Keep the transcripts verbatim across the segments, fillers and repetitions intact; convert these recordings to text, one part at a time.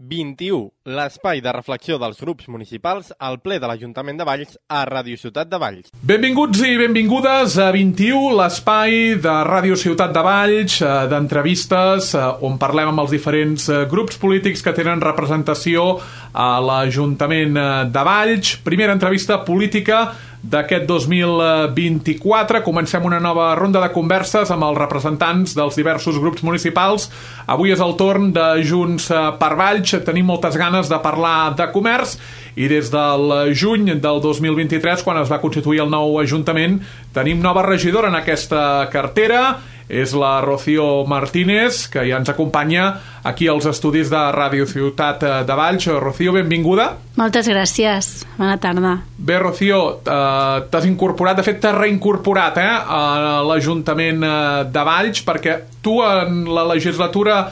vint-i-u, l'espai de reflexió dels grups municipals al ple de l'Ajuntament de Valls a Ràdio Ciutat de Valls. Benvinguts i benvingudes a vint-i-u, l'espai de Ràdio Ciutat de Valls, d'entrevistes on parlem amb els diferents grups polítics que tenen representació a l'Ajuntament de Valls. Primera entrevista política d'aquest dos mil vint-i-quatre. Comencem una nova ronda de converses amb els representants dels diversos grups municipals. Avui és el torn de Junts per Valls. Tenim moltes ganes de parlar de comerç i des del juny del dos mil vint-i-tres, quan es va constituir el nou Ajuntament, tenim nova regidora en aquesta cartera. És la Rocío Martínez, que ja ens acompanya aquí als estudis de Ràdio Ciutat de Valls. Rocío, benvinguda. Moltes gràcies. Bona tarda. Bé, Rocío, eh, t'has incorporat, de fet t'has reincorporat eh, a l'Ajuntament de Valls, perquè tu en la legislatura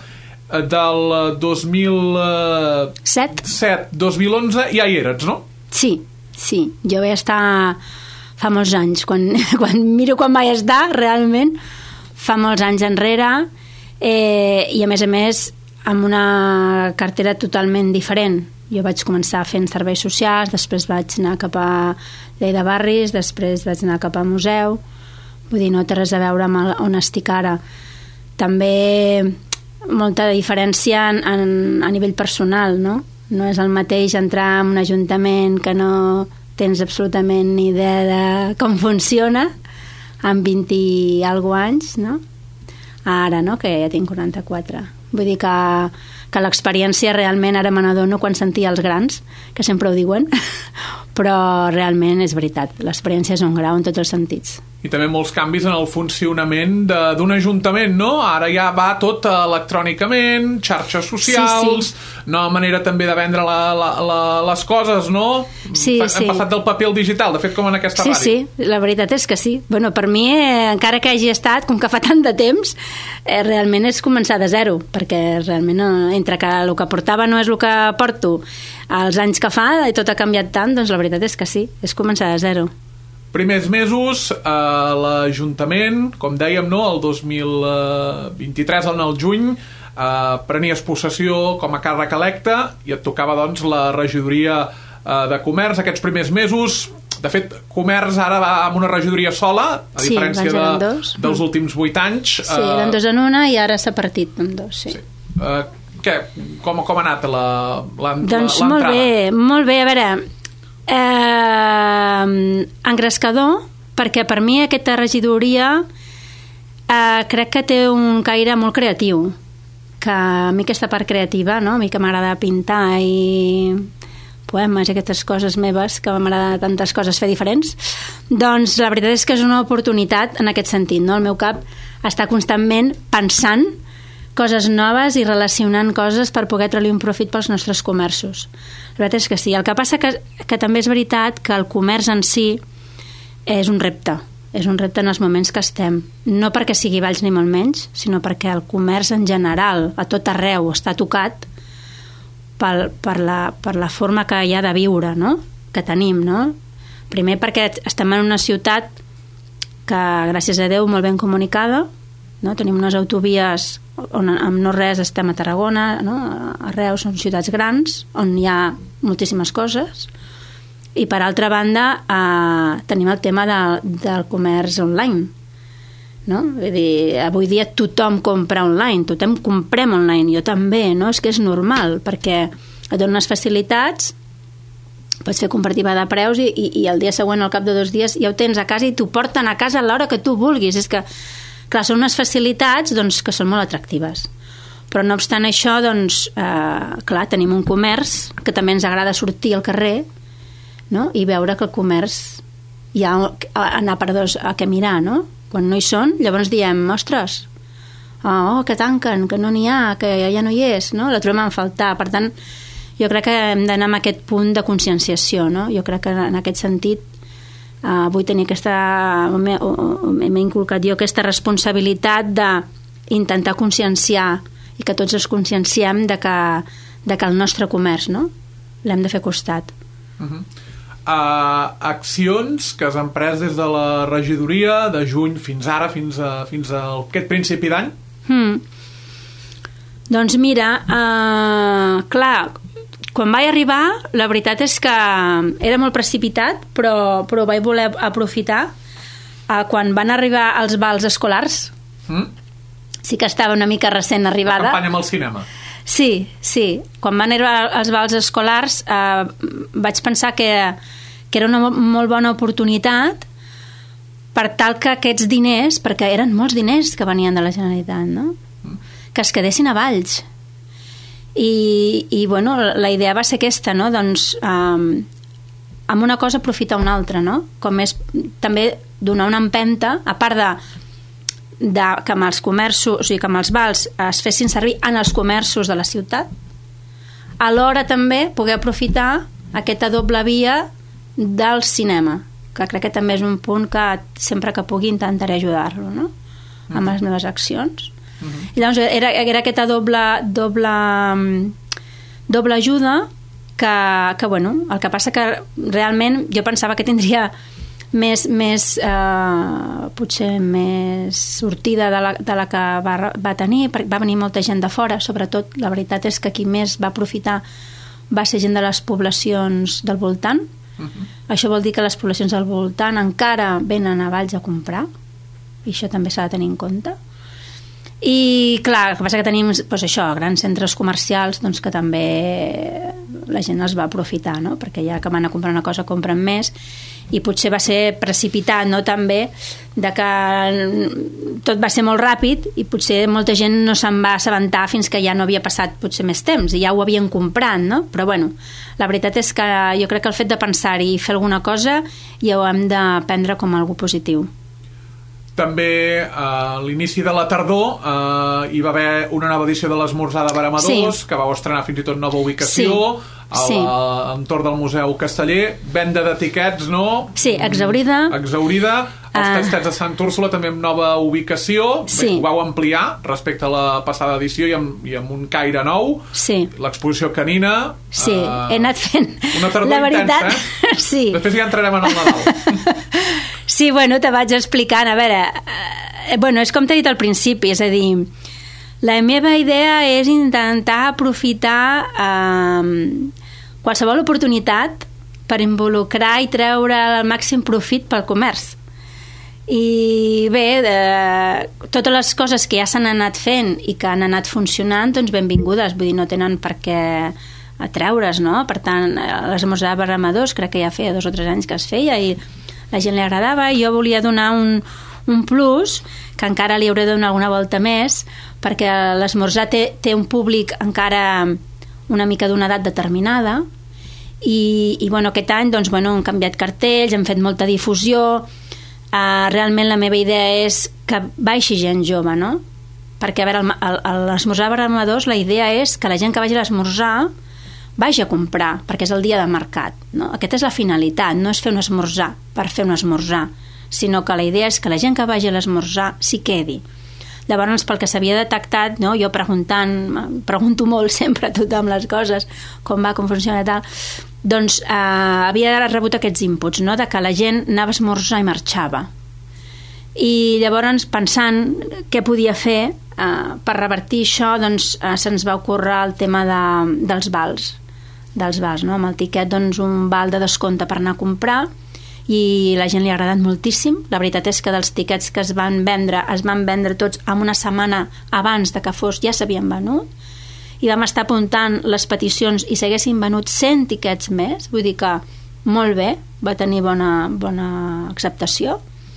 del dos mil set, dos mil onze ja hi eres, no? Sí, sí. Jo vaig estar fa molts anys. Quan, quan miro quan vaig estar, realment, fa molts anys enrere, eh, i a més a més amb una cartera totalment diferent. Jo vaig començar fent serveis socials, després vaig anar cap a llei de barris, després vaig anar cap a museu. Vull dir, no té res a veure amb el, on estic ara. També molta diferència en, en, a nivell personal, no? No és el mateix entrar en un ajuntament que no tens absolutament ni idea de com funciona, amb vint i alguna anys, no? Ara, no?, que ja tinc quaranta-quatre. Vull dir que, que l'experiència realment ara me n'adono quan sentia els grans, que sempre ho diuen, però realment és veritat, l'experiència és un grau en tots els sentits. I també molts canvis en el funcionament d'un ajuntament, no? Ara ja va tot electrònicament, xarxes socials, sí, sí. Nova manera també de vendre la, la, la, les coses, no? Sí, Hem sí. passat del paper al digital, de fet, com en aquesta sí, ràdio. Sí, sí, la veritat és que sí. Bueno, per mi, eh, encara que hagi estat, com que fa tant de temps, eh, realment és començar de zero, perquè realment no, entre que el que portava no és el que porto els anys que fa i tot ha canviat tant, doncs la veritat és que sí, és començar de zero. Primers mesos a l'Ajuntament, com dèiem, no, el dos mil vint-i-tres, en el juny, eh, prenies possessió com a càrrec electe i et tocava, doncs, la regidoria eh, de comerç. Aquests primers mesos, de fet, comerç ara va amb una regidoria sola, a sí, diferència de, dels últims vuit anys. Sí, eh... eren dos en una i ara s'ha partit en dos, sí. sí. Eh, què? Com, com ha anat la, la, doncs l'entrada? Molt bé, molt bé. A veure... Eh, engrescador, perquè per mi aquesta regidoria eh, crec que té un caire molt creatiu, que a mi aquesta part creativa, no? A mi que m'agrada pintar i poemes i aquestes coses meves, que m'agrada tantes coses fer diferents, doncs la veritat és que és una oportunitat en aquest sentit, no? El meu cap està constantment pensant coses noves i relacionant coses per poder treure un profit pels nostres comerços. La veritat és que sí. El que passa que, que també és veritat que el comerç en si és un repte. És un repte en els moments que estem. No perquè sigui Valls ni molt menys, sinó perquè el comerç en general, a tot arreu, està tocat per, per, la, per la forma que hi ha de viure, no? Que tenim, no? Primer perquè estem en una ciutat que, gràcies a Déu, molt ben comunicada, no? Tenim unes autovies on amb no res estem a Tarragona, no? A Reus són ciutats grans on hi ha moltíssimes coses, i per altra banda eh, tenim el tema de, del comerç online, no? Vull dir, avui dia tothom compra online, tothom comprem online, jo també, no? És que és normal, perquè et donen unes facilitats, pots fer comparativa de preus i, i, i el dia següent, al cap de dos dies, ja ho tens a casa i t'ho porten a casa a l'hora que tu vulguis. És que clar, són unes facilitats doncs, que són molt atractives. Però no obstant això, doncs, eh, clar, tenim un comerç que també ens agrada sortir al carrer, no? I veure que el comerç hi ha anar per dos a què mirar, no? Quan no hi són, llavors diem, ostres, oh, que tanquen, que no n'hi ha, que ja no hi és, no? La trobem a faltar. Per tant, jo crec que hem d'anar amb aquest punt de conscienciació, no? Jo crec que en aquest sentit Uh, vull tenir aquesta, m'he inculcat jo aquesta responsabilitat d'intentar conscienciar i que tots ens conscienciem de que, de que el nostre comerç, no? L'hem de fer costat. Uh-huh. uh, accions que has emprès des de la regidoria de juny fins ara, fins a, fins a aquest principi d'any? Hmm. Doncs mira, uh, clar, quan vaig arribar, la veritat és que era molt precipitat, però, però vaig voler aprofitar uh, quan van arribar els bals escolars. Mm? Sí que estava una mica recent arribada. La campanya amb el cinema. Sí, sí. Quan van arribar els bals escolars uh, vaig pensar que, que era una molt bona oportunitat per tal que aquests diners, perquè eren molts diners que venien de la Generalitat, no? Mm. Que es quedessin a Valls. I, i bueno, la idea va ser aquesta, no? Doncs um, amb una cosa aprofitar una altra, no? Com és també donar una empenta, a part de, de que amb els comerços, o sigui, que amb els vals es fessin servir en els comerços de la ciutat, alhora també poder aprofitar aquesta doble via del cinema, que crec que també és un punt que sempre que pugui intentaré ajudar-lo, no? Mm. Amb les meves accions. Mm-hmm. I llavors era, era aquesta doble, doble, doble ajuda que, que, bueno, el que passa que realment jo pensava que tindria més, més eh, potser més sortida de la, de la que va, va tenir, perquè va venir molta gent de fora, sobretot la veritat és que qui més va aprofitar va ser gent de les poblacions del voltant. Uh-huh. Això vol dir que les poblacions del voltant encara venen a Valls a comprar, i això també s'ha de tenir en compte. I clar, el que passa que tenim doncs això, grans centres comercials doncs, que també la gent els va aprofitar, no? Perquè ja que van a comprar una cosa compren més, i potser va ser precipitat, no? També de que tot va ser molt ràpid i potser molta gent no se'n va assabentar fins que ja no havia passat potser més temps i ja ho havien comprat, no? Però bueno, la veritat és que jo crec que el fet de pensar-hi i fer alguna cosa ja ho hem de prendre com algo positiu. També a l'inici de la tardor eh, hi va haver una nova edició de l'Esmorzar de Veremadors, sí, que vau estrenar fins i tot nova ubicació, sí, a sí. l'entorn del Museu Casteller, venda d'etiquets, no? Sí, exhaurida. Exhaurida. Els uh, tastets de Sant Úrsula també amb nova ubicació. Sí. Bé, ho vau ampliar respecte a la passada edició i amb, i amb un caire nou. Sí. L'exposició canina. Sí, uh, he anat fent. Una tardor la veritat, intensa, eh? Sí. Després ja entrarem en el Nadal. Sí, bueno, te vaig explicant. A veure, eh, bueno, és com t'he dit al principi, és a dir, la meva idea és intentar aprofitar eh, qualsevol oportunitat per involucrar i treure el màxim profit pel comerç. I bé, eh, totes les coses que ja s'han anat fent i que han anat funcionant, doncs benvingudes, vull dir, no tenen per què atreure's, no? Per tant, l'Esmorzar de Veremadors crec que ja feia dos o tres anys que es feia i la gent li agradava, i jo volia donar un, un plus, que encara li hauré de donar alguna volta més, perquè l'esmorzar té, té un públic encara una mica d'una edat determinada, i, i bueno, aquest any doncs, bueno, hem canviat cartells, hem fet molta difusió, uh, realment la meva idea és que baixi gent jove, no? Perquè a veure, a l'esmorzar de Veremadors la idea és que la gent que vagi a l'esmorzar vagi a comprar, perquè és el dia de mercat, no? Aquesta és la finalitat, no és fer un esmorzar per fer un esmorzar, sinó que la idea és que la gent que vagi a l'esmorzar s'hi quedi. Llavors, pel que s'havia detectat, no? Jo preguntant, pregunto molt sempre a tothom les coses, com va, com funciona i tal, doncs eh, havia rebut aquests inputs, no? De que la gent anava a esmorzar i marxava. I llavors, pensant què podia fer eh, per revertir això, doncs eh, se'ns va ocórrer el tema de, dels vals, dels vals, no? Amb el tiquet, doncs, un val de descompte per anar a comprar, i la gent li ha agradat moltíssim. La veritat és que dels tiquets que es van vendre es van vendre tots en una setmana abans de que fos, ja s'havien venut, i vam estar apuntant les peticions i s'haguessin venut cent tiquets més, vull dir que molt bé, va tenir bona, bona acceptació.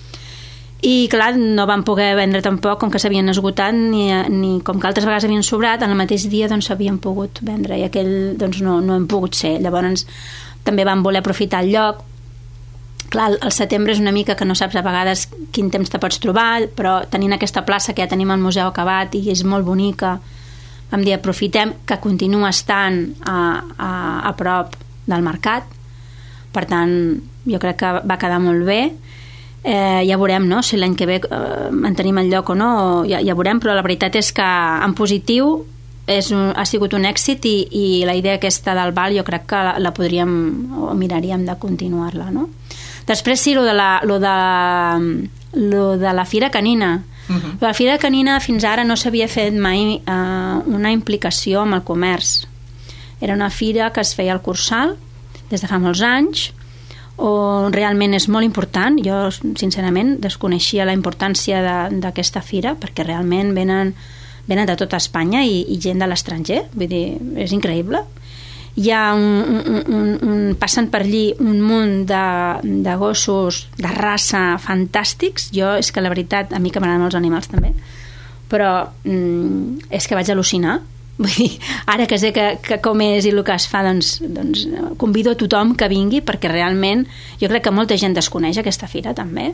I clar, no vam poder vendre tampoc, com que s'havien esgotat, ni, ni com que altres vegades havien sobrat, en el mateix dia doncs s'havien pogut vendre, i aquell doncs no, no hem pogut ser. Llavors també vam voler aprofitar el lloc. Clar, el setembre és una mica que no saps a vegades quin temps te pots trobar, però tenint aquesta plaça que ja tenim al museu acabat i és molt bonica, vam dir aprofitem que continua estant a, a, a prop del mercat. Per tant, jo crec que va quedar molt bé. Eh, ja veurem, no?, si l'any que ve eh, mantenim el lloc o no, ja, ja veurem, però la veritat és que en positiu és un, ha sigut un èxit, i, i la idea aquesta del val jo crec que la, la podríem o miraríem de continuar-la, no? Després sí, lo de la, lo de, lo de la Fira Canina. Uh-huh. La Fira Canina fins ara no s'havia fet mai uh, una implicació amb el comerç. Era una fira que es feia al Cursal des de fa molts anys, on realment és molt important. Jo, sincerament, desconeixia la importància d'aquesta fira, perquè realment venen, venen de tota Espanya i, i gent de l'estranger. Vull dir, és increïble. Hi ha un, un, un, un, passen per allí un munt de, de gossos de raça fantàstics. Jo, és que la veritat, a mi que m'agraden els animals també, però mm, és que vaig al·lucinar. Vull dir, ara que sé que, que com és i el que es fa, doncs, doncs convido a tothom que vingui, perquè realment jo crec que molta gent desconeix aquesta fira també.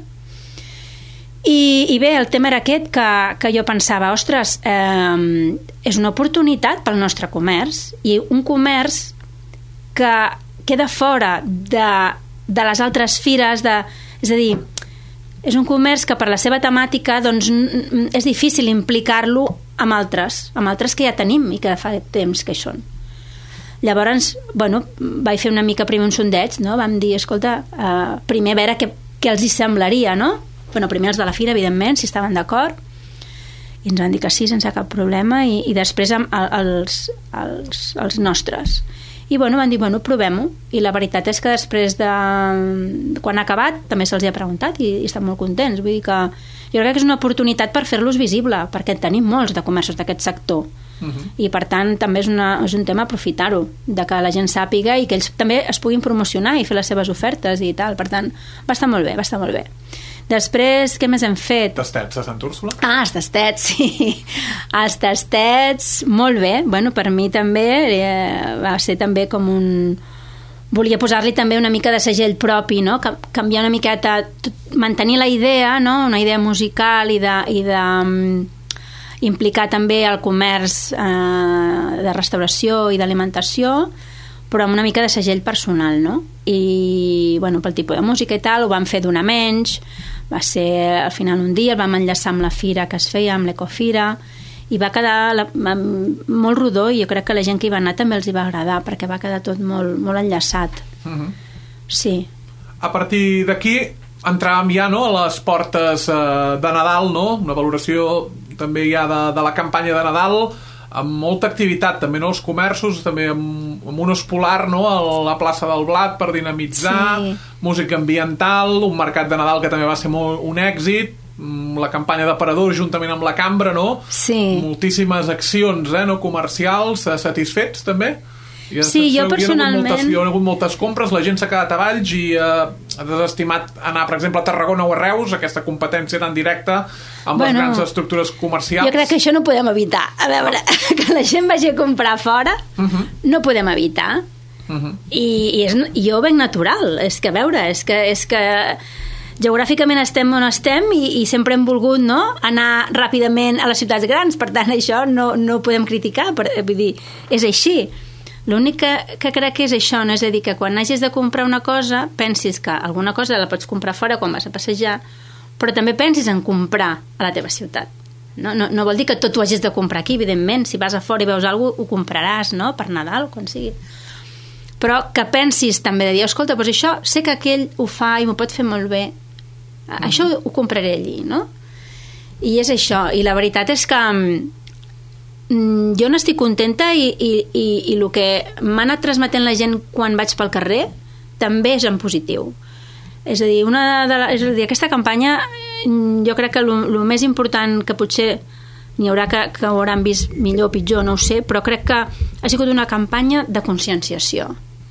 I, i bé, el tema era aquest, que, que jo pensava, ostres, eh, és una oportunitat pel nostre comerç, i un comerç que queda fora de, de les altres fires, de, és a dir, és un comerç que per la seva temàtica doncs, és difícil implicar-lo amb altres, amb altres que ja tenim i que fa temps que hi són. Llavors, bueno, vaig fer una mica primer un sondeig, no? Vam dir, escolta, eh, primer a veure què, què els hi semblaria, no? Bueno, primer els de la fira, evidentment, si estaven d'acord, i ens van dir que sí, sense cap problema, i, i després amb els, els, els nostres. I bueno, van dir, bueno, provem-ho. I la veritat és que després de... quan ha acabat, també se'ls ha preguntat i, i estan molt contents. Vull dir que jo crec que és una oportunitat per fer-los visible, perquè tenim molts de comerços d'aquest sector. Uh-huh. I per tant també és, una, és un tema aprofitar-ho, de que la gent sàpiga i que ells també es puguin promocionar i fer les seves ofertes i tal. Per tant, va estar molt bé, va estar molt bé. Després, què més hem fet? Tastets a Sant Úrsula? Ah, els tastets, sí. Els tastets, molt bé. Bueno, per mi també eh, va ser també com un... Volia posar-li també una mica de segell propi, no? Canviar una miqueta, mantenir la idea, no? Una idea musical i de... I de um, implicar també el comerç eh, de restauració i d'alimentació, però amb una mica de segell personal, no? I, bueno, pel tipus de música i tal, ho vam fer d'una menys, va ser al final un dia, el vam enllaçar amb la fira que es feia, amb l'Ecofira, i va quedar la, molt rodó, i jo crec que la gent que hi va anar també els hi va agradar, perquè va quedar tot molt, molt enllaçat. Uh-huh. Sí. A partir d'aquí entràvem ja, no?, a les portes eh, de Nadal, no? Una valoració també ja de, de la campanya de Nadal, amb molta activitat també, no? Els comerços, també amb, amb un espolar, no?, a la plaça del Blat per dinamitzar, sí. Música ambiental, un mercat de Nadal que també va ser molt un èxit, la campanya d'aparadors juntament amb la Cambra, no? Sí. Moltíssimes accions, eh, no, comercials, satisfets també? I sí, jo personalment... Hi ha, moltes, hi ha hagut moltes compres, la gent s'ha quedat a Valls i eh, ha desestimat anar, per exemple, a Tarragona o a Reus, aquesta competència tan directa amb bueno, les grans estructures comercials. Jo crec que això no podem evitar. A veure, que la gent vagi a comprar fora, uh-huh. no podem evitar. Uh-huh. I, i és, jo ben natural. És que, a veure, és que... És que geogràficament estem on estem i, i sempre hem volgut, no?, anar ràpidament a les ciutats grans, per tant això no, no ho podem criticar, per, vull dir, és així. L'únic que, que crec que és això, no? És a dir, que quan hagis de comprar una cosa pensis que alguna cosa la pots comprar fora quan vas a passejar, però també pensis en comprar a la teva ciutat. No, no, no vol dir que tot ho hagis de comprar aquí, evidentment, si vas a fora i veus alguna cosa ho compraràs, no?, per Nadal, quan sigui. Però que pensis també de dir, escolta, doncs això sé que aquell ho fa i m'ho pot fer molt bé, mm-hmm. això ho compraré allí, no? I és això, i la veritat és que mm, jo n'estic contenta i, i, i, i el que m'ha anat transmetent la gent quan vaig pel carrer també és en positiu. És a dir, una de la, és a dir, aquesta campanya jo crec que el més important que potser n'hi haurà que, que ho hauran vist millor o pitjor, no ho sé, però crec que ha sigut una campanya de conscienciació.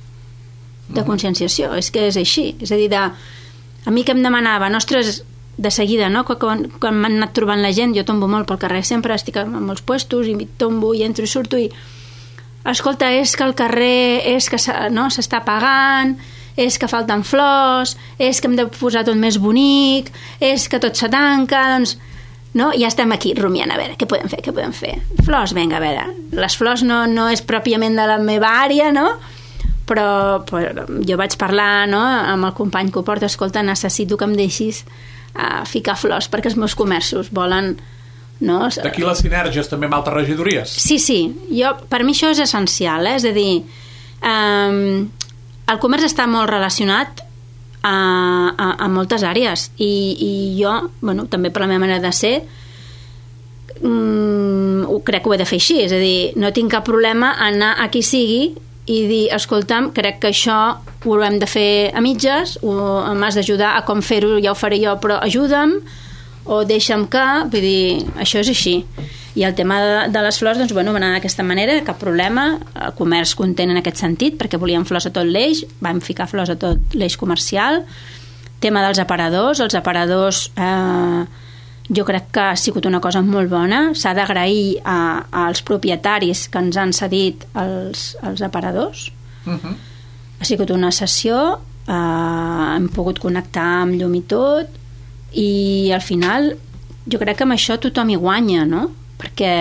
De conscienciació, és que és així. És a dir, de, a mi que em demanava, ostres, de seguida, no? Quan, quan m'han anat trobant la gent, jo tombo molt pel carrer, sempre estic en molts puestos i tombo i entro i surto i escolta, és que el carrer és que no, s'està pagant, és que falten flors, és que hem de posar tot més bonic, és que tot se tanca, doncs no? Ja estem aquí rumiant, a veure, què podem fer, què podem fer? Flors, vinga, a veure, les flors no, no és pròpiament de la meva àrea, no? Però, però jo vaig parlar, no?, amb el company que ho porta, escolta, necessito que em deixis uh, ficar flors perquè els meus comerços volen, no? D'aquí les sinergies també amb altres regidories. Sí, sí, jo, per mi això és essencial, eh? És a dir, um, el comerç està molt relacionat a, a, a moltes àrees i, i jo, bueno, també per la meva manera de ser, mm, crec que ho he de fer així, és a dir, no tinc cap problema a anar a qui sigui i dir, escolta'm, crec que això ho hem de fer a mitges, o m'has d'ajudar a com fer-ho, ja ho faré jo, però ajuda'm, o deixa'm que, vull dir, això és així. I el tema de, de les flors, doncs, bueno, va anar d'aquesta manera, cap problema, el comerç content en aquest sentit, perquè volíem flors a tot l'eix, vam ficar flors a tot l'eix comercial. Tema dels aparadors, els aparadors eh, jo crec que ha sigut una cosa molt bona, s'ha d'agrair a, als propietaris que ens han cedit els, els aparadors. Uh-huh. Ha sigut una sessió, eh, hem pogut connectar amb llum i tot, i al final jo crec que amb això tothom hi guanya, no? Perquè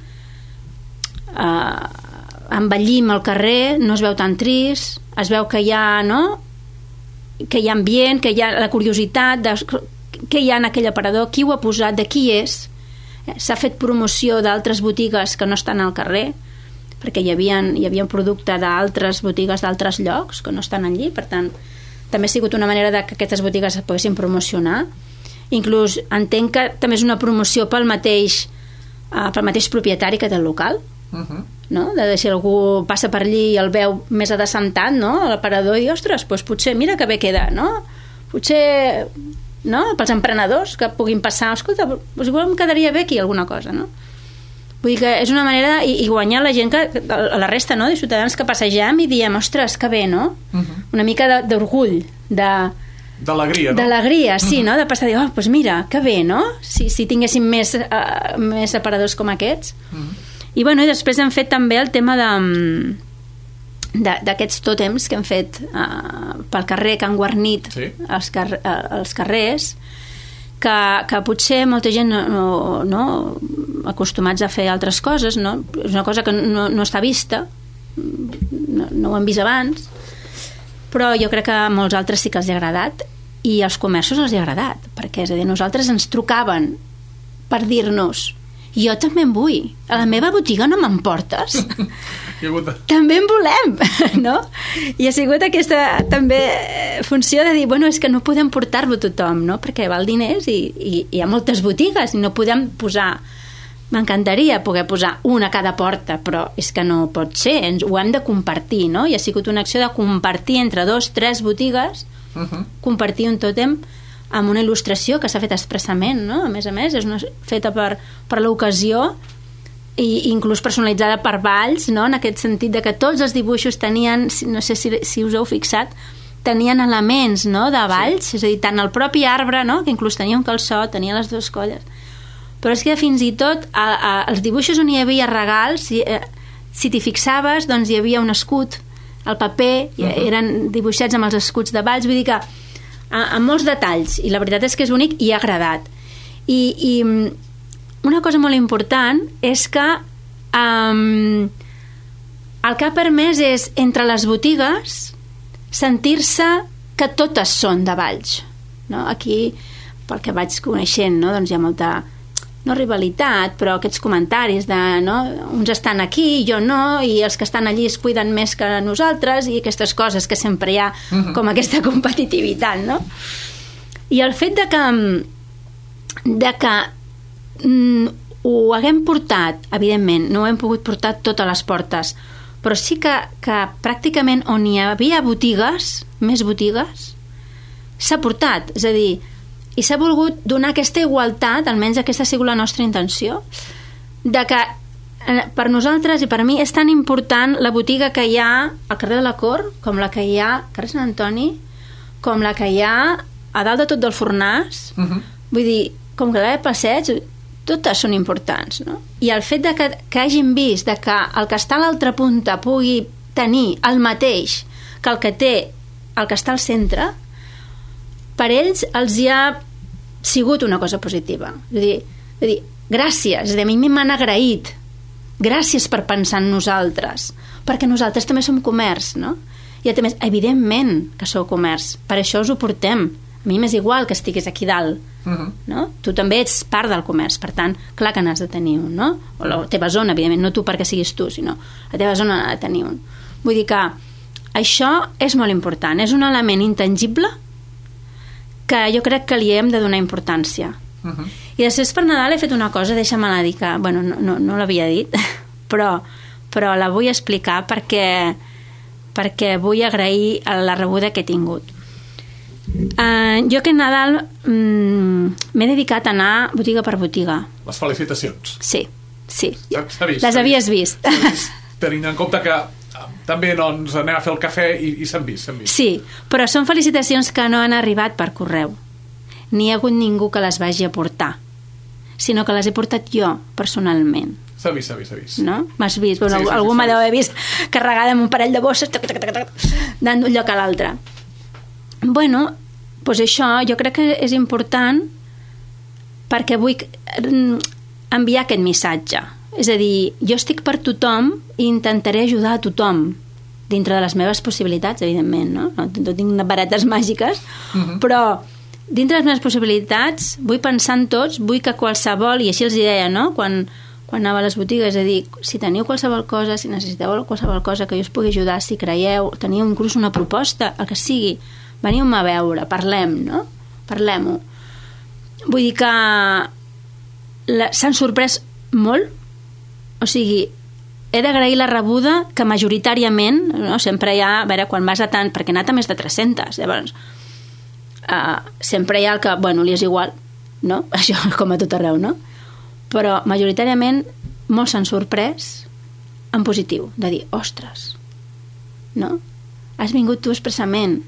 eh, envellim al carrer, no es veu tan trist, es veu que hi ha, no?, que hi ha ambient, que hi ha la curiositat de què hi ha en aquell aparador, qui ho ha posat, de qui és. S'ha fet promoció d'altres botigues que no estan al carrer, perquè hi havia, hi havia un producte d'altres botigues d'altres llocs que no estan allí, per tant també ha sigut una manera de que aquestes botigues es poguessin promocionar. Inclús entenc que també és una promoció pel mateix Uh, pel mateix propietari que té el local, uh-huh. no? De si algú passa per allí i el veu més adescentat, no?, a l'aparador, i ostres, doncs potser mira que bé queda, no? Potser, no?, pels emprenedors que puguin passar, escolta, doncs igual em quedaria bé aquí alguna cosa, no? Vull dir que és una manera i, i guanyar la gent que, a la resta, no?, de ciutadans que passegem i diem, ostres, que bé, no? Uh-huh. Una mica d'orgull, de d'alegria, no? D'alegria, sí, uh-huh. no? De passar a dir, oh, doncs mira, que bé, no? Si, si tinguéssim més, uh, més aparadors com aquests. Uh-huh. I, bueno, i després hem fet també el tema de d'aquests tòtems que hem fet uh, pel carrer, que han guarnit sí. els, car uh, els carrers, que, que potser molta gent no, no, no acostumats a fer altres coses, no? És una cosa que no, no està vista, no, no ho hem vist abans, però jo crec que a molts altres sí que els ha agradat, i als comerços els ha agradat, perquè és a dir, nosaltres ens trucaven per dir-nos, jo també en vull, a la meva botiga no m'emportes? També en volem, no? I ha sigut aquesta també funció de dir, bueno, és que no podem portar-lo tothom, no? Perquè val diners i, i hi ha moltes botigues i no podem posar. M'encantaria poder posar una a cada porta, però és que no pot ser, ens ho hem de compartir, no? I ha sigut una acció de compartir entre dos, tres botigues, uh-huh. compartir un tòtem amb una il·lustració que s'ha fet expressament, no? A més a més, és una feta per, per l'ocasió i inclús personalitzada per Valls, no? En aquest sentit de que tots els dibuixos tenien, no sé si, si us heu fixat, tenien elements, no?, de Valls, sí. És a dir, tant el propi arbre, no?, que inclús tenia un calçó, tenia les dues colles, però és que fins i tot a, a, als dibuixos on hi havia regals, si, eh, si t'hi fixaves, doncs hi havia un escut al paper, uh-huh. eren dibuixats amb els escuts de Valls, vull dir que a, a molts detalls, i la veritat és que és bonic i ha agradat. I, i una cosa molt important és que um, el que ha permès és, entre les botigues, sentir-se que totes són de Valls, no? Aquí, pel que vaig coneixent, no?, doncs hi ha molta, no rivalitat, però aquests comentaris de, no?, uns estan aquí, jo no, i els que estan allí es cuiden més que nosaltres, i aquestes coses que sempre hi ha, uh-huh. com aquesta competitivitat, no? I el fet de que de que mm, ho haguem portat, evidentment, no ho hem pogut portar totes les portes, però sí que, que pràcticament on hi havia botigues, més botigues, s'ha portat, és a dir, i s'ha volgut donar aquesta igualtat, almenys aquesta ha sigut la nostra intenció, de que per nosaltres i per mi és tan important la botiga que hi ha al carrer de la Cort, com la que hi ha al carrer Sant Antoni, com la que hi ha a dalt de tot del Fornàs, uh-huh. vull dir, com que la de Passeig, totes són importants, no? I el fet de que, que hagin vist de que el que està a l'altra punta pugui tenir el mateix que el que té el que està al centre, per ells els hi ha sigut una cosa positiva. És a dir, és a dir gràcies, és a dir, a mi m'han agraït, gràcies per pensar en nosaltres, perquè nosaltres també som comerç, no? I també, evidentment que sou comerç, per això us ho portem. A mi m'és igual que estiguis aquí dalt, uh-huh. no? Tu també ets part del comerç, per tant, clar que n'has de tenir un, no? O la teva zona, evidentment, no tu perquè siguis tu, sinó la teva zona n'ha de tenir un. Vull dir que això és molt important, és un element intangible que jo crec que li hem de donar importància, Uh-huh. I després per Nadal he fet una cosa, deixa'm-la dir que, bueno, no, no, no l'havia dit, però, però la vull explicar perquè, perquè vull agrair la rebuda que he tingut. Uh, jo aquest Nadal um, m'he dedicat a anar botiga per botiga. Les felicitacions. Sí, sí. S'ha vist, les havies vist. vist. Tenint en compte que també doncs, anem a fer el cafè i, i s'han vist, s'han vist. Sí, però són felicitacions que no han arribat per correu. Ni hi ha hagut ningú que les vagi a portar, sinó que les he portat jo, personalment. S'ha vist, s'ha vist, s'ha vist. No? M'has vist? Bueno, sí, sí, algú sí, m'ha d'haver vist carregada amb un parell de bosses anant d'un lloc a l'altre. Bueno, doncs això jo crec que és important perquè vull enviar aquest missatge. És a dir, jo estic per tothom i intentaré ajudar a tothom dintre de les meves possibilitats, evidentment, no? No, no tinc varetes màgiques, uh-huh. però dintre de les meves possibilitats vull pensar en tots, vull que qualsevol, i així els deia, no?, quan, quan anava a les botigues, és a dir, si teniu qualsevol cosa, si necessiteu qualsevol cosa que jo us pugui ajudar, si creieu, teniu inclús una proposta, el que sigui, veniu-me a veure, parlem, no? Parlem-ho. Vull dir que la, s'han sorprès molt, o sigui, he d'agrair la rebuda que majoritàriament, no? Sempre hi ha, a veure, quan vas a tant, perquè he anat a més de tres-centes, llavors uh, sempre hi ha el que, bueno, li és igual, no? Això com a tot arreu, no? Però majoritàriament molts s'han sorprès en positiu, de dir, ostres, no? Has vingut tu expressament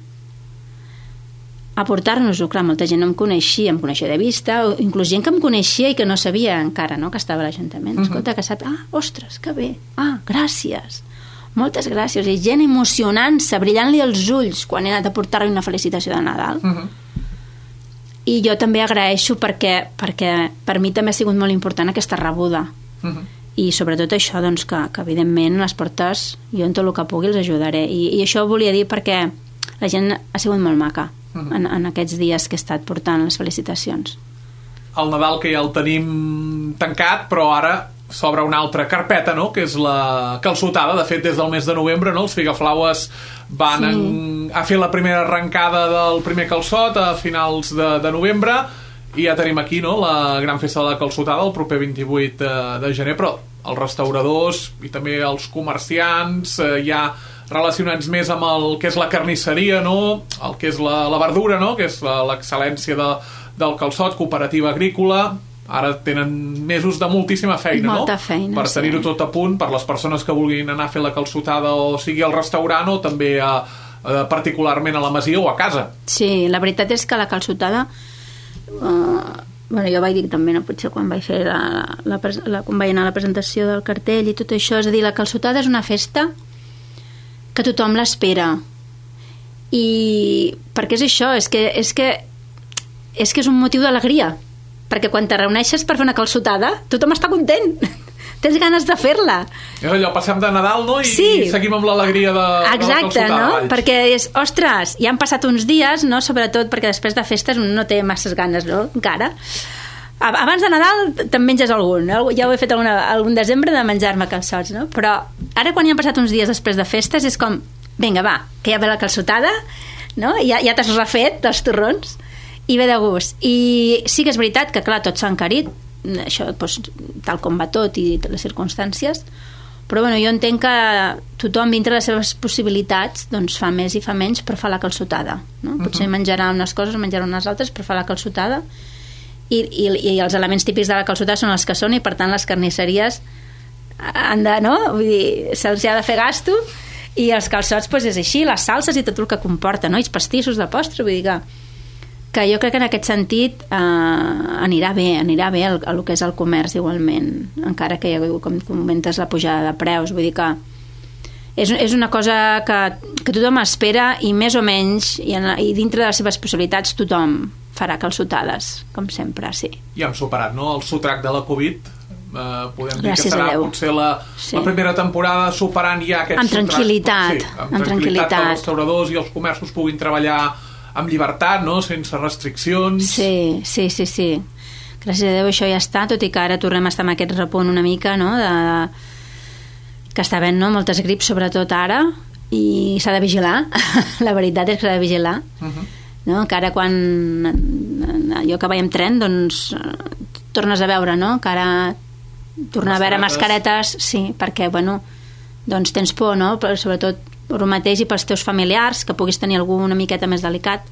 a portar-nos-ho. Clar, molta gent no em coneixia, em coneixia de vista, o inclús gent que em coneixia i que no sabia encara, no?, que estava a l'Ajuntament. Uh-huh. Escolta, que sap, ah, ostres, que bé, ah, gràcies, moltes gràcies. I gent emocionant-se, brillant-li els ulls quan he anat a portar-li una felicitació de Nadal. Uh-huh. I jo també agraeixo perquè, perquè per mi també ha sigut molt important aquesta rebuda. Uh-huh. I sobretot això, doncs, que, que evidentment les portes, jo en tot el que pugui els ajudaré. I, i això ho volia dir perquè la gent ha sigut molt maca. Uh-huh. en, en aquests dies que he estat portant les felicitacions. El Nadal que ja el tenim tancat, però ara s'obre una altra carpeta, no?, que és la calçotada. De fet, des del mes de novembre, no?, els Figaflaues van sí. en, a fer la primera arrencada del primer calçot a finals de, de novembre, i ja tenim aquí, no?, la gran festa de la calçotada el proper vint-i-vuit de, de gener, però els restauradors i també els comerciants eh, ja relacionats més amb el que és la carnisseria, no?, el que és la, la verdura, no?, que és l'excel·lència de, del calçot, cooperativa agrícola, ara tenen mesos de moltíssima feina, Molta no? feina, per tenir-ho sí. tot a punt, per les persones que vulguin anar a fer la calçotada, o sigui al restaurant o també a, a, particularment a la masia o a casa. Sí, la veritat és que la calçotada uh, bueno, jo vaig dir també, no, potser quan vaig fer la, la, la, quan vaig anar a la presentació del cartell i tot això, és a dir, la calçotada és una festa que tothom l'espera, i perquè és això, és que, és que és que és un motiu d'alegria, perquè quan te reuneixes per fer una calçotada tothom està content, tens ganes de fer-la. És allò, passem de Nadal, no?, i, sí. i seguim amb l'alegria de, exacte, de la calçotada, no? Valls. Perquè és, ostres, ja han passat uns dies, no?, sobretot perquè després de festes un no té masses ganes, no?, encara. Abans de Nadal te'n menges algun, no? Ja ho he fet alguna, algun desembre de menjar-me calçots, no? Però ara quan hi han passat uns dies després de festes és com, vinga, va, que ja ve la calçotada, no? Ja, ja t'has refet dels torrons i ve de gust. I sí que és veritat que, clar, tot s'ha encarit, això, doncs, tal com va tot i les circumstàncies, però bueno, jo entenc que tothom dintre les seves possibilitats doncs fa més i fa menys per fer la calçotada, no? Potser uh-huh. menjarà unes coses, menjarà unes altres per fer la calçotada. I, i, i els elements típics de la calçotada són els que són, i per tant les carnisseries han de, no? Vull dir, se'ls ha de fer gasto, i els calçots doncs és així, les salses i tot el que comporta, no? I els pastissos de postre, vull dir que, que jo crec que en aquest sentit eh, anirà bé, anirà bé el, el que és el comerç igualment, encara que hi ha, com comentes, la pujada de preus, vull dir que és, és una cosa que, que tothom espera, i més o menys, i, en, i dintre de les seves possibilitats tothom farà calçotades, com sempre, sí. Ja hem superat, no?, el sotrac de la Covid. Uh, podem dir Gràcies que serà potser la, sí. la primera temporada superant ja aquest amb sotrac. Tranquil·litat, sí, amb, amb tranquil·litat, que els restauradors i els comerços puguin treballar amb llibertat, no?, sense restriccions. Sí, sí, sí, sí. Gràcies a Déu això ja està, tot i que ara tornem a estar amb aquest repunt una mica, no?, de, que està havent, no?, moltes grips, sobretot ara, i s'ha de vigilar. La veritat és que s'ha de vigilar. Uh-huh. No? Encara quan jo jo que vaig amb tren, doncs tornes a veure, no? Que ara tornar a veure mascaretes, sí, perquè, bueno, doncs tens por, no? Però sobretot per mateix i pels teus familiars, que puguis tenir algú una miqueta més delicat.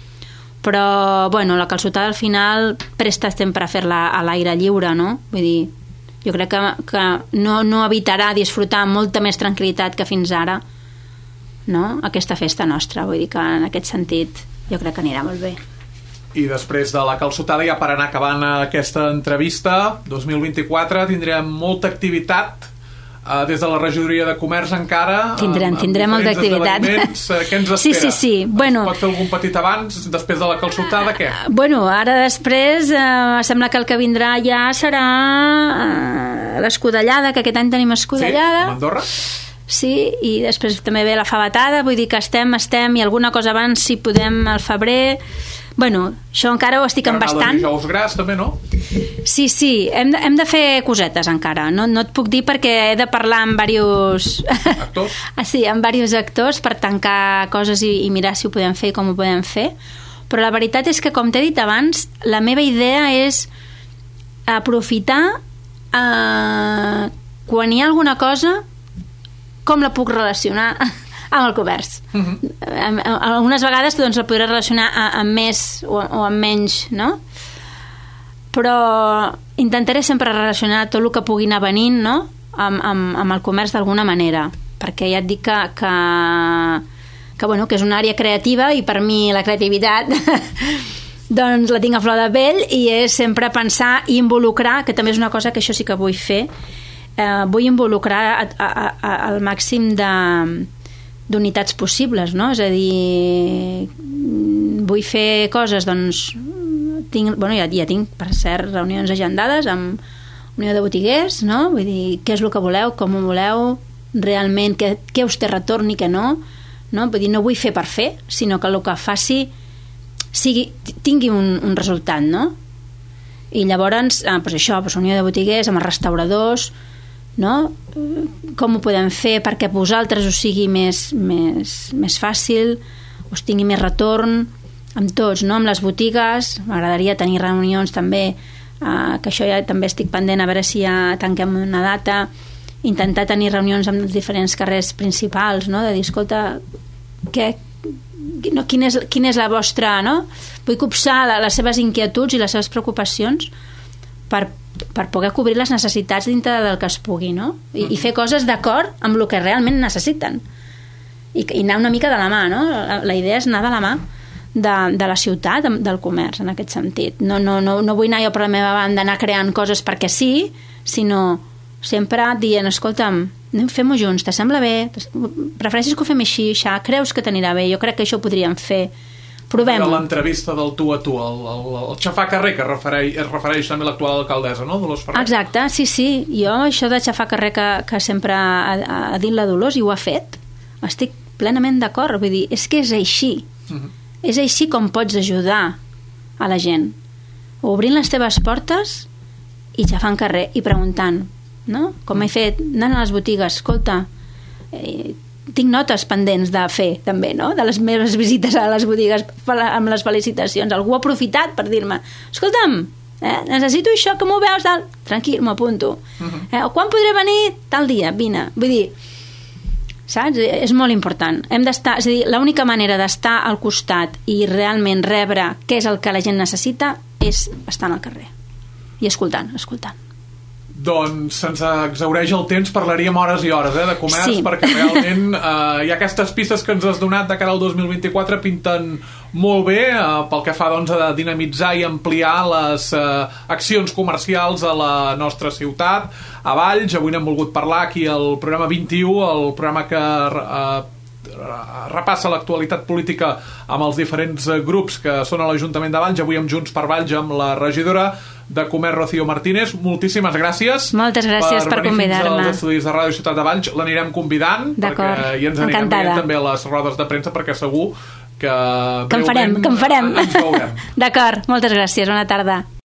Però, bueno, la calçotada al final presta sempre a fer-la a l'aire lliure, no? Vull dir, jo crec que, que no, no evitarà disfrutar amb molta més tranquil·litat que fins ara, no? Aquesta festa nostra. Vull dir que en aquest sentit jo crec que anirà molt bé. I després de la calçotada, ja per anar acabant aquesta entrevista, dos mil vint-i-quatre tindrem molta activitat. Uh, des de la regidoria de comerç encara tindrem, amb, tindrem molta activitat. Uh, què ens espera? Sí, sí, sí. Bueno, pot fer algun petit abans després de la calçotada, què? Uh, bueno, ara després uh, sembla que el que vindrà ja serà uh, l'escudellada, que aquest any tenim escudellada. Sí, a Andorra? Sí, i després també ve la fabatada, vull dir que estem, estem, i alguna cosa abans si podem al febrer. Bueno, això encara ho estic embastant. Dijous gras també, no? Sí, sí, hem de, hem de fer cosetes encara. No, no et puc dir perquè he de parlar amb diversos actors. Sí, amb diversos actors per tancar coses i, i mirar si ho podem fer i com ho podem fer. Però la veritat és que, com t'he dit abans, la meva idea és aprofitar eh, quan hi ha alguna cosa, com la puc relacionar amb el comerç. Uh-huh. Algunes vegades doncs, la podré relacionar amb més o, o amb menys, no? Però intentaré sempre relacionar tot el que pugui anar venint, no? amb, amb, amb el comerç d'alguna manera, perquè ja et dic que, que, que, bueno, que és una àrea creativa i per mi la creativitat doncs la tinc a flor de pell i és sempre pensar i involucrar, que també és una cosa que això sí que vull fer, eh, vull involucrar a, a, a, al màxim de d'unitats possibles, no? És a dir, vull fer coses, doncs tinc, bueno, ja, ja tinc per cert reunions agendades amb Unió de Botiguers, no? Vull dir, què és el que voleu, com ho voleu realment, què, què us té retorn i què no, no? Vull dir, no vull fer per fer, sinó que el que faci sigui, tingui un, un resultat, no? I llavors, ah, doncs això, doncs Unió de Botiguers amb els restauradors, no? Com ho podem fer perquè vosaltres us sigui més, més, més fàcil, us tingui més retorn amb tots, no? Amb les botigues m'agradaria tenir reunions també, eh, que això ja també estic pendent a veure si ja tanquem una data, intentar tenir reunions amb els diferents carrers principals, no? De dir, escolta, què, no, quina, és, quina és la vostra, no? Vull copsar la, les seves inquietuds i les seves preocupacions per per poder cobrir les necessitats dintre del que es pugui, no? I, i fer coses d'acord amb el que realment necessiten i, i anar una mica de la mà, no? La, la idea és anar de la mà de, de la ciutat, del comerç, en aquest sentit. No, no, no, no vull anar jo per la meva banda anar creant coses perquè sí, sinó sempre dient, escolta'm, fem-ho junts, te sembla bé? Prefereixes que ho fem així, xa? Creus que t'anirà bé? Jo crec que això ho podríem fer. Provem-ho. L'entrevista del tu a tu, el, el, el xafar carrer, que refereix, es refereix també a l'actual alcaldessa, no? Dolors Ferrer. Exacte, sí, sí. Jo això de xafar carrer que, que sempre ha, ha dit la Dolors i ho ha fet, estic plenament d'acord. Vull dir, és que és així. Uh-huh. És així com pots ajudar a la gent. Obrint les teves portes i xafant carrer i preguntant, no? Com he fet, anant a les botigues, escolta, eh, tinc notes pendents de fer també, no? De les meves visites a les botigues amb les felicitacions. Algú ha aprofitat per dir-me, escolta'm, eh, necessito això, que m'ho veus, tal. Tranquil, m'ho apunto. Uh-huh. eh, quan podré venir? Tal dia, vine. Vull dir, saps? És molt important. Hem d'estar, és a dir, l'única manera d'estar al costat i realment rebre què és el que la gent necessita és estar al carrer i escoltant, escoltant. Doncs se'ns exhaureix el temps, parlaríem hores i hores eh, de comerç, sí. Perquè realment eh, hi ha aquestes pistes que ens has donat de cara al dos mil vint-i-quatre pinten molt bé eh, pel que fa doncs, a dinamitzar i ampliar les eh, accions comercials a la nostra ciutat, a Valls. Avui n'hem volgut parlar aquí al programa vint-i-u, el programa que eh, repassa l'actualitat política amb els diferents grups que són a l'Ajuntament de Valls. Avui amb Junts per Valls amb la regidora de Comerç, Rocío Martínez. Moltíssimes gràcies. Moltes gràcies per, per convidar-me. Per venir fins als estudis de Ràdio Ciutat de Valls. L'anirem convidant perquè, i ens anirem veient també a les rodes de premsa perquè segur que, que en farem, que en farem. Ens veurem. D'acord, moltes gràcies, bona tarda.